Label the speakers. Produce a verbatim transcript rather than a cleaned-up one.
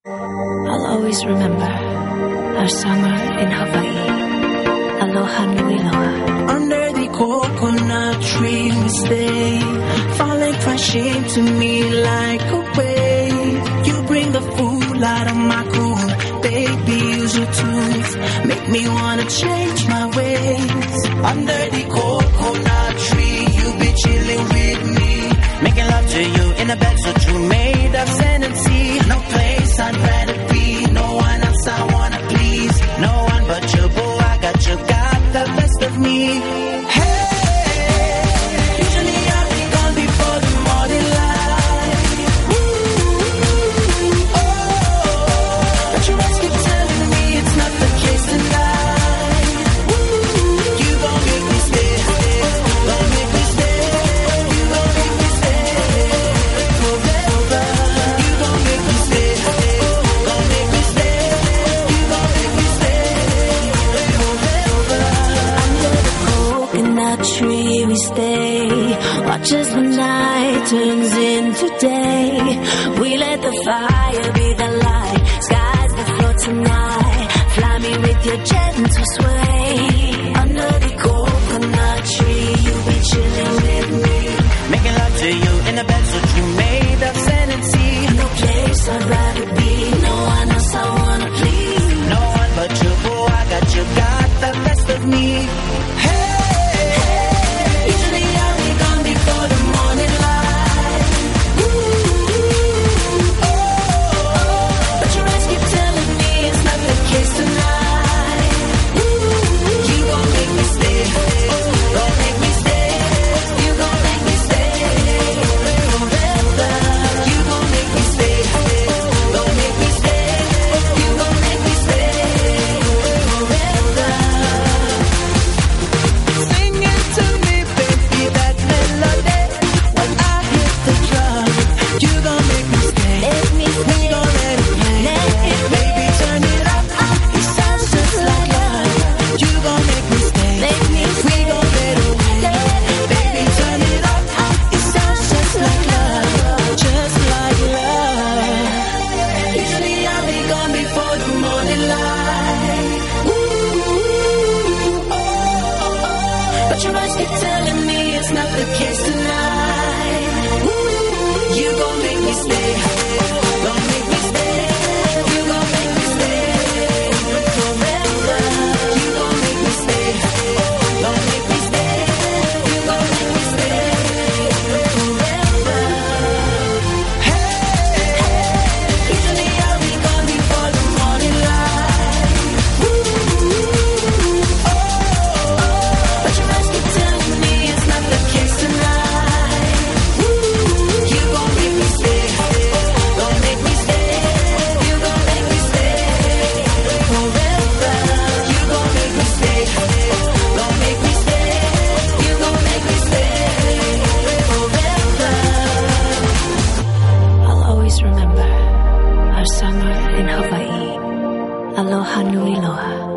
Speaker 1: I'll always remember our summer in Hawaii. Aloha nui loa.
Speaker 2: Under the coconut tree we stay, falling crashing to me like a wave. You bring the fool out of my cool, baby, use your tools, make me wanna change my ways. Under the coconut tree, you be chilling with me, making love to you in a bed so true, made of sand and sea. No place I'd rather be, no one else I wanna please, no one but you, boo, I got you, got the best of me. Hey, usually I'll be gone before the morning light. Ooh, oh, but you always keep telling me it's not the case tonight. Ooh, you gon' make me stay, stay, gon' make me stay, you gon' make me stay forever. You gon' make me stay, stay, gon' make me stay, you gon' make me stay forever.
Speaker 1: Under the coconut tree we stay, watch as the night turns into day. We let the fire be the light, skies the floor tonight. Fly me with your gentle sway. Under the coconut tree, you be chilling with me,
Speaker 2: Making love to you in a bed so true, made of sand and sea.
Speaker 1: no place I'd rather be, no one else I wanna please.
Speaker 2: No one but you, boo, I got you, got the best of me. Hey, usually I'll be gone before the morning light. Ooh, oh, but your eyes keep telling me it's not the case tonight. Ooh, you gon' make me stay, gon' make me stay, you gon' make me stay forever. You gon' make me stay, gon' make me stay, you gon' make me stay forever. Singing to me, baby, that melody. When I hit the drum, you gon' make me stay.
Speaker 1: Let me
Speaker 2: We
Speaker 1: stay,
Speaker 2: gon' let it play.
Speaker 1: let it
Speaker 2: Baby, turn it up. It sounds just like love. You gon' make me stay.
Speaker 1: let me
Speaker 2: We
Speaker 1: stay,
Speaker 2: gon' let it play. Baby, turn it up. It sounds just like love, just like love. Usually I'll be gone before the morning light. Ooh, oh, oh, oh. But your eyes keep telling me it's not the case tonight. Ooh, you gon' make me stay, gon' make me stay, you gon' make me stay forever. You gon' make me stay, gon' make me stay, you gon' make me stay forever. Hey, usually I'll be gone before the morning light. Ooh, oh, but your eyes keep telling me it's not the case tonight. Ooh, you gon' make me stay, gon' make me stay, you gon' make me stay forever. You gon' make me stay, gon' make me stay, you gon' make me stay forever.
Speaker 1: I'll always remember our summer in Hawaii. Aloha nui loa.